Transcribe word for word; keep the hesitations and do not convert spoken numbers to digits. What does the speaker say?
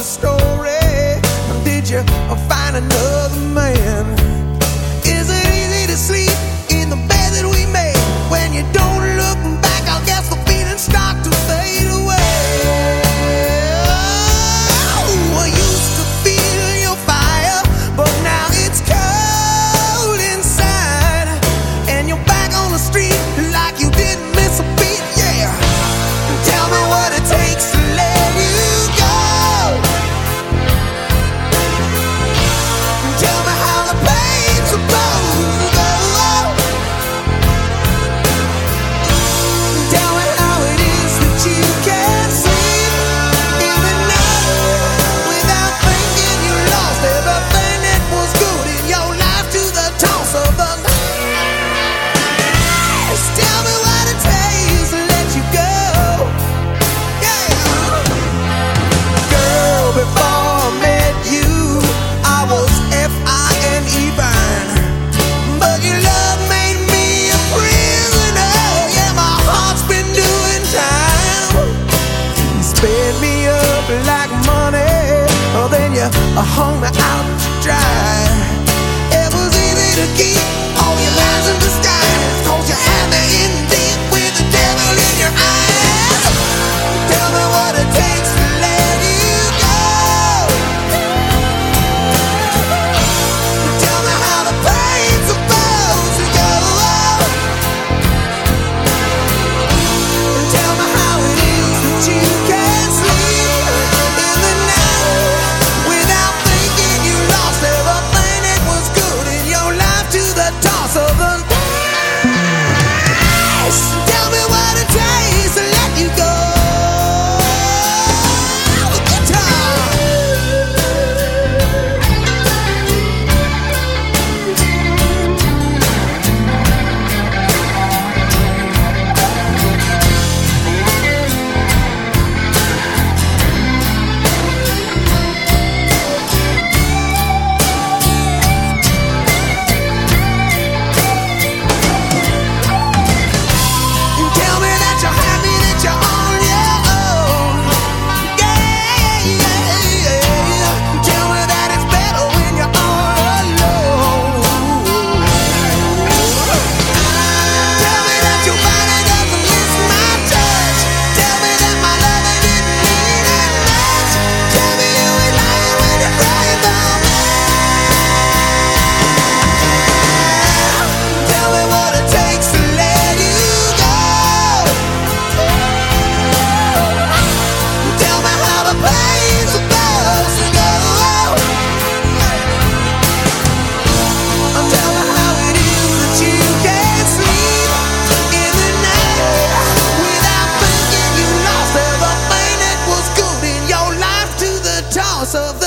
the story? Did you find another man? Is it easy to sleep in the bed that we made? When you don't look back, I guess the feelings start to fade away. Oh, I used to feel your fire, but now it's cold inside. And you're back on the street like you didn't miss a beat, yeah. Tell me what it takes to let you go. Tell me how the pain's supposed to go. Tell me how it is that you can't sleep in the night without thinking you lost everything that was good in your life to the toss of the night. Tell me what it takes to let you go. Yeah. Girl, before I met you, I was F I N E fine. But your love made me a prisoner. Yeah, my heart's been doing time. You sped me up like money, oh, then you hung me out to dry. It was easy to keep all your lies in disguise, 'cause you had me in deep with the devil in your eyes. Tell me what it takes to let you go. Tell me how the pain's supposed to go. Tell me how it is that you can't sleep in the night without thinking you lost everything that was good in your life to the toss of the dice. Tell me what it takes to let you go. Guitar. Tell me that you're happy, that you're on your own. Yeah, yeah, yeah. Tell me that it's better when you're all alone. Tell me that your body doesn't miss my touch. Tell me that my loving didn't mean as much. Tell me you ain't lying when you're crying for me. Tell me what it takes to let you go. Tell me how the pain's supposed to go. Tell me how it is that you can't sleep in the night without thinking you lost everything that was good in your life to the toss of